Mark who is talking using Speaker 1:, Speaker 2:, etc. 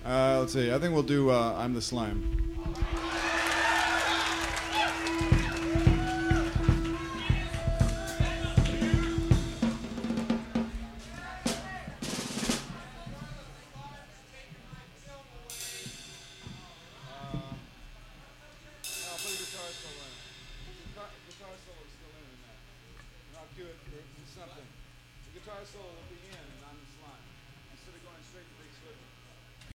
Speaker 1: Let's see. I think we'll do I'm the Slime. Something. The guitar solo will be in, and I'm the Slime. Instead of going straight to big switch.